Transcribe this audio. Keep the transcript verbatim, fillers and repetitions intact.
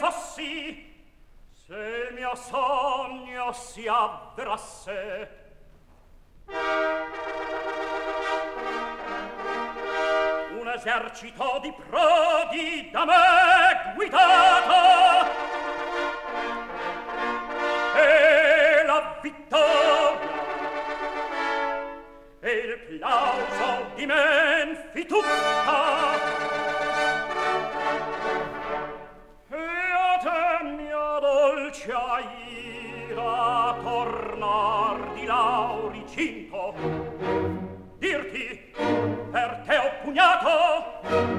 così, se il mio sogno si avverasse. Un esercito di prodi da me guidato e la vittoria e il plauso di Menfi tutta. E a te mia dolce ira tornar di Lauricinto, dirti per te ho pugnato